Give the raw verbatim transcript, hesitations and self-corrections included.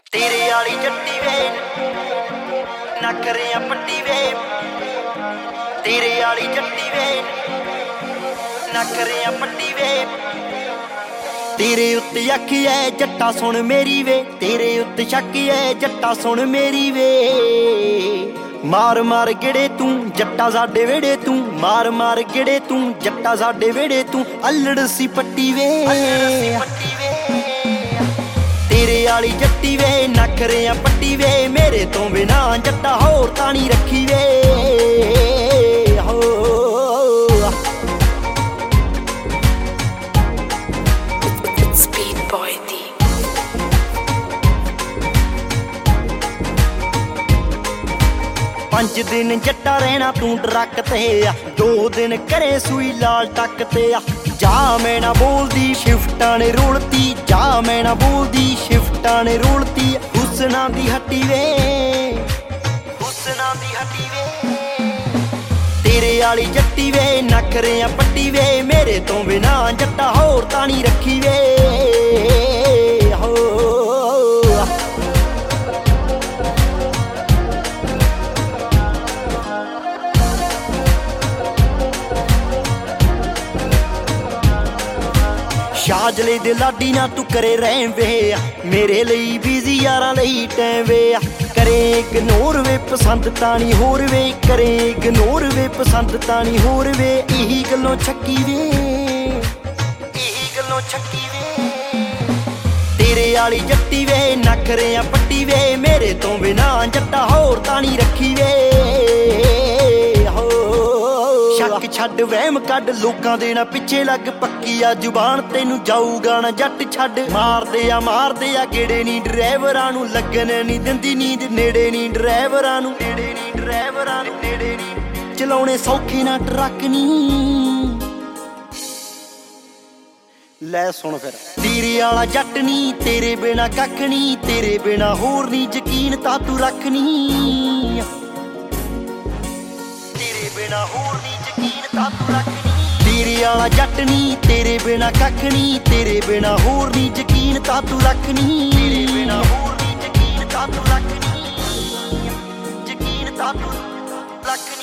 तेरे आली जट्टी वे नखरियां पट्टी वे तेरे आली जट्टी वे नखरियां पट्टी वे तेरे उत्ते अख है जट्टा सुन मेरी वे तेरे उत्ते शक है जट्टा सुन मेरी वे मार मार गेड़े तू जट्टा साडे वेड़े तू मार मार गेड़े तू जट्टा साडे वेड़े तू अल्लड़ सी पट्टी वे तेरे आली जट्टी वे नखरियां पट्टी वे मेरे तो बिना जट्टा होर तानी रखी वे हो पंज दिन जट्टा रहना तू ट्रक ते आ दो दिन करे सुई लाल टक ते आ जा मैं ना बोलदी शिफ्टां ने रोलती जा मैं ना बोलदी शिफ्टां ने रोलती हुसना दी हट्टी वे हुसना दी हट्टी वे तेरे आली जट्टी वे नखरियां पट्टी वे मेरे तो बिना जट्टा होर तानी रखी वे हो शाजले दे लाडी ना तू करे रैं वे मेरे ਲਈ बिजी यारां ਲਈ टैम वे करे इग्नोर वे पसंद तानी होर वे करे इग्नोर वे पसंद तानी होर वे यही गल्लों छक्की वे यही गल्लों छक्की वे तेरे आली जट्टी वे नखरियां पट्टी वे मेरे तो बिना जट्टा होर तानी रखी वे शक छड्ड वहम कड लोकां दे ना पिछे लग पक्की आ जुबान तेनू जाऊगा ना जट छड्ड मारदे आ मारदे आ गेड़े नी ड्राइवरां नू लगन नी दिंदी नींद नेड़े नी ड्राइवरां नू नेड़े नी ड्राइवरां नू नेड़े नी चलाउणे सौखे ना ट्रक नी लै सुन फिर तेरे आला जट नी तेरे बिना कख नी तेरे बिना होर नी यकीन तां तू रख नी तेरे बिना होर नी यकीन तां तू रख नी तेरे आला जट नी तेरे बिना कख नी तेरे बिना होर नी यकीन तां तू रख नी तेरे बिना होर नी यकीन तां तू रख नी यकीन तां तू रख नी